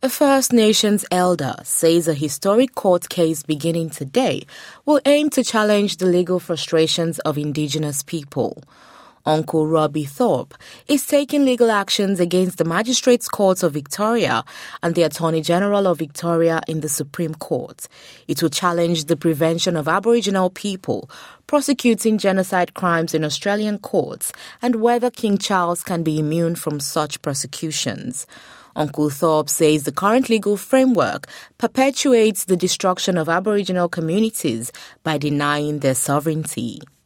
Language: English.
A First Nations elder says a historic court case beginning today will aim to challenge the legal frustrations of Indigenous people. Uncle Robbie Thorpe is taking legal actions against the Magistrates Court of Victoria and the Attorney General of Victoria in the Supreme Court. It will challenge the prevention of Aboriginal people prosecuting genocide crimes in Australian courts and whether King Charles can be immune from such prosecutions. Uncle Thorpe says the current legal framework perpetuates the destruction of Aboriginal communities by denying their sovereignty.